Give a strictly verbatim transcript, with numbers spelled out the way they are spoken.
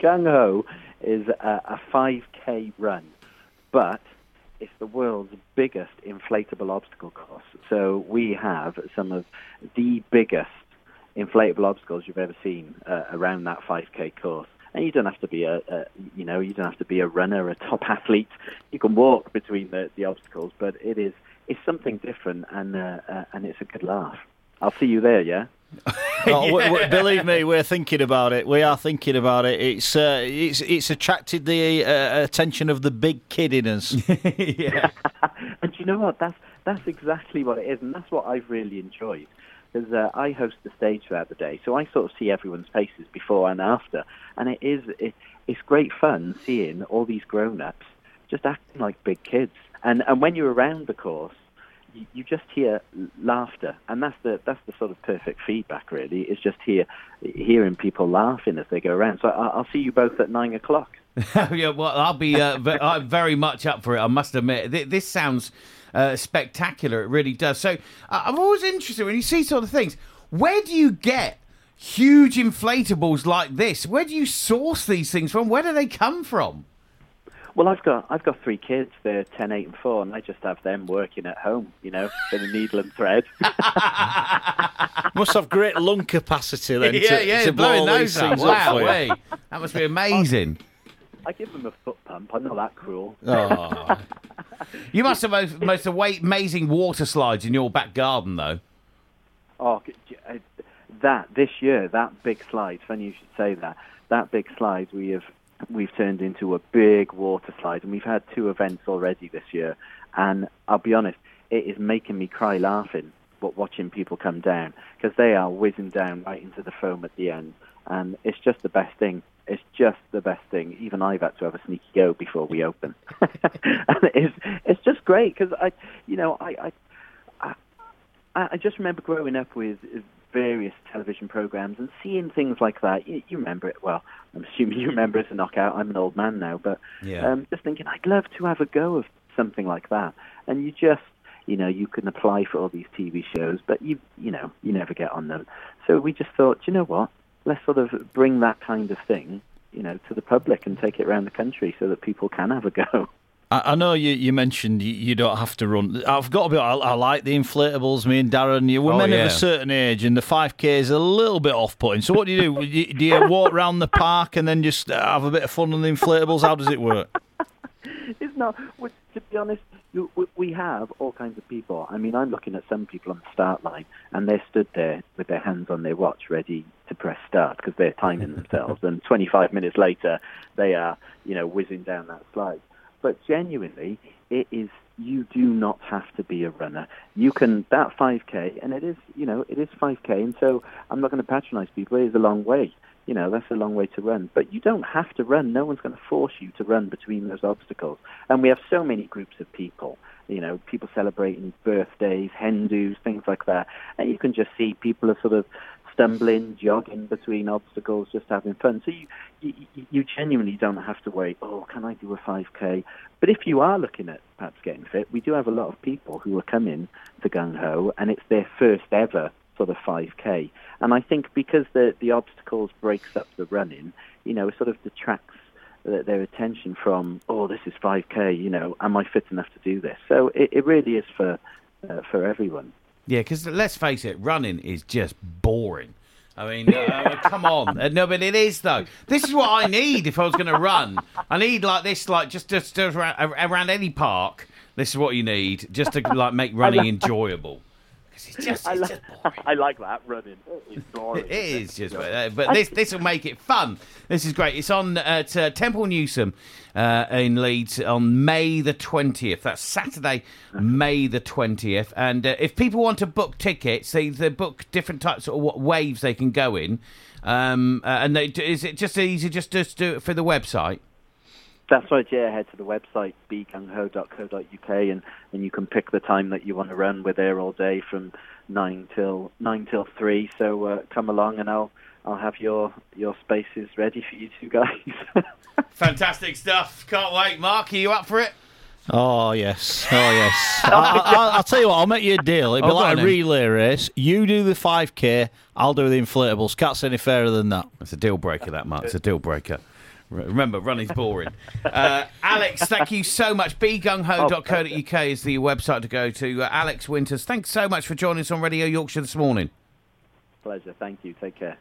Gung Ho is a, a five K run, but it's the world's biggest inflatable obstacle course. So we have some of the biggest inflatable obstacles you've ever seen uh, around that five K course. And you don't have to be a, a, you know, you don't have to be a runner, a top athlete. You can walk between the, the obstacles, but it is it's something different, and uh, uh, and it's a good laugh. I'll see you there, yeah. Oh, yeah. we, we, believe me, we're thinking about it. We are thinking about it. It's uh, it's it's attracted the uh, attention of the big kid in us. Yeah. And you know what? That's that's exactly what it is, and that's what I've really enjoyed. Because uh, I host the stage throughout the day, so I sort of see everyone's faces before and after, and it is it, it's great fun seeing all these grown-ups just acting like big kids. And and when you're around the course, you, you just hear laughter, and that's the that's the sort of perfect feedback. Really, is just hear hearing people laughing as they go around. So I, I'll see you both at nine o'clock. Yeah, well, I'll be uh, v- I'm very much up for it. I must admit, Th- this sounds. Uh, spectacular, it really does. So uh, I'm always interested when you see sort of things. Where do you get huge inflatables like this? Where do you source these things from? Where do they come from? Well, I've got I've got three kids. They're ten, eight, and four, and I just have them working at home. You know, with a needle and thread. Must have great lung capacity then. Yeah, to, yeah, to blow blowing all those these up. things Wow, up for you. way. That must be amazing. I give them a foot pump. I'm not that cruel. Oh. You must have most, most amazing water slides in your back garden, though. Oh, that this year, that big slide. Funny you should say that. That big slide we have we've turned into a big water slide, and we've had two events already this year. And I'll be honest, it is making me cry laughing, but watching people come down, because they are whizzing down right into the foam at the end, and it's just the best thing. It's just the best thing. Even I've had to have a sneaky go before we open. And it's it's just great because I, you know, I, I I I just remember growing up with various television programs and seeing things like that. You, you remember it well. I'm assuming you remember it as a knockout. I'm an old man now, but yeah. um, just thinking I'd love to have a go of something like that. And you just, you know, you can apply for all these T V shows, but you, you know, you never get on them. So we just thought, you know what? Let's sort of bring that kind of thing, you know, to the public and take it around the country so that people can have a go. I, I know you, you mentioned you, you don't have to run. I've got to be. I, I like the inflatables. Me and Darren, you we're oh, men yeah. of a certain age, and the five K is a little bit off-putting. So what do you do? Do you, do you walk around the park and then just have a bit of fun on the inflatables? How does it work? It's not. well, To be honest, you, we- we have all kinds of people. I mean, I'm looking at some people on the start line, and they're stood there with their hands on their watch, ready to press start because they're timing themselves. And twenty-five minutes later, they are, you know, whizzing down that slide. But genuinely, it is. You do not have to be a runner. You can that five K, and it is, you know, it is five K. And so I'm not going to patronise people. It is a long way. You know, that's a long way to run. But you don't have to run. No one's going to force you to run between those obstacles. And we have so many groups of people, you know, people celebrating birthdays, hen do's, things like that. And you can just see people are sort of stumbling, jogging between obstacles, just having fun. So you, you, you genuinely don't have to worry, oh, can I do a five K? But if you are looking at perhaps getting fit, we do have a lot of people who are coming to Gung Ho, and it's their first ever sort of five K. And I think because the the obstacles breaks up the running, you know, it sort of detracts their, their attention from, oh, this is five K, you know, am I fit enough to do this? So it, it really is for uh, for everyone. Yeah, because let's face it, running is just boring. I mean, uh, come on. Uh, no, but it is, though. This is what I need if I was going to run. I need, like, this, like, just, just, just around, around any park. This is what you need, just to, like, make running enjoyable. Because it's just, I, it's li- just boring. I like that, running. It's boring. It is just, uh, but this this will make it fun. This is great. It's on at uh, Temple Newsome uh, in Leeds on May the twentieth. That's Saturday, May the twentieth. And uh, if people want to book tickets, they they book different types of what waves they can go in. Um, uh, and they, is it just easy just to do it for the website? That's right, yeah. Head to the website, be gung ho dot co dot U K, and, and you can pick the time that you want to run. We're there all day from nine till nine till three. So uh, come along, and I'll I'll have your your spaces ready for you two guys. Fantastic stuff! Can't wait, Mark. Are you up for it? Oh yes, oh yes. I, I, I'll tell you what. I'll make you a deal. It'll be Oh, go like on a then. relay race. You do the five K. I'll do the inflatables. Can't say any fairer than that. It's a deal breaker, that, Mark. It's a deal breaker. Remember, running's boring. uh, Alex, thank you so much. be gung ho dot co dot uk is the website to go to. Uh, Alex Winters, thanks so much for joining us on Radio Yorkshire this morning. Pleasure. Thank you. Take care.